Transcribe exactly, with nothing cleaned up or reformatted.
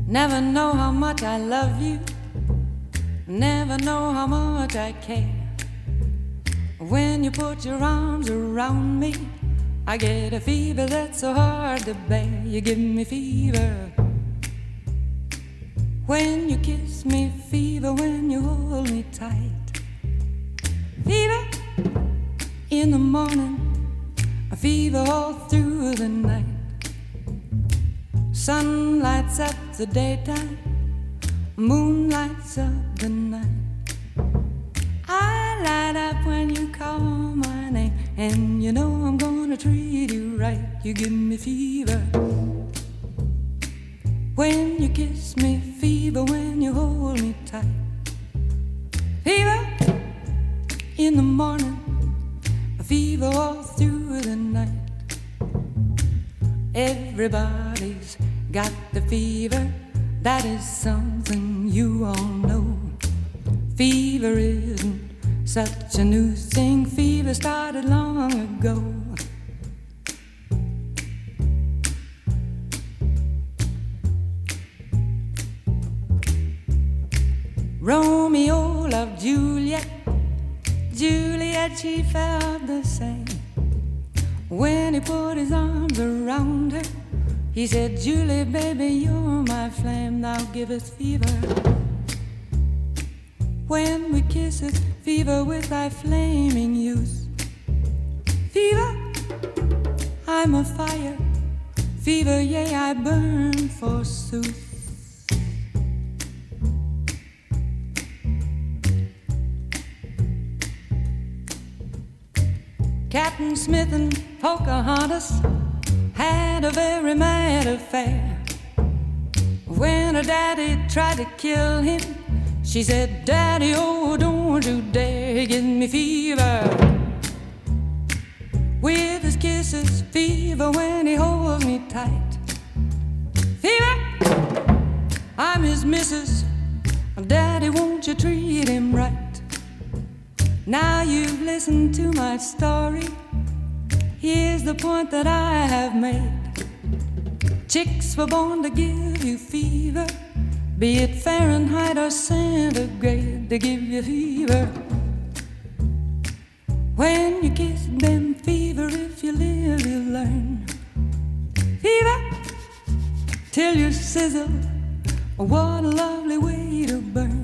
Never know how much I love you, never know how much I care. When you put your arms around me, I get a fever that's so hard to bear. You give me fever when you kiss me, fever when you hold me tight. Fever in the morning, a fever all through the night. Sun lights up the daytime, moon lights up the night. I light up when you call my name, and you know I'm gonna treat you right. You give me fever when you kiss me, fever when you hold me tight. Fever in the morning, a fever all through the night. Everybody's got the fever, that is something you all know. Fever isn't such a new thing, fever started long ago. Romeo loved Juliet, Juliet, she felt the same. When he put his arms around her, he said, Julie, baby, you're my flame, thou givest fever. When we kiss it, fever with thy flaming youth. Fever, I'm a fire, fever, yea, I burn forsooth. Captain Smith and Pocahontas had a very mad affair. When her daddy tried to kill him, she said, Daddy, oh, don't you dare give me fever. With his kisses, fever when he holds me tight. Fever, I'm his missus, Daddy, won't you treat him right? Now you've listened to my story, here's the point that I have made. Chicks were born to give you fever, be it Fahrenheit or centigrade, they give you fever. When you kiss them, fever, if you live, you learn. Fever, till you sizzle, what a lovely way to burn.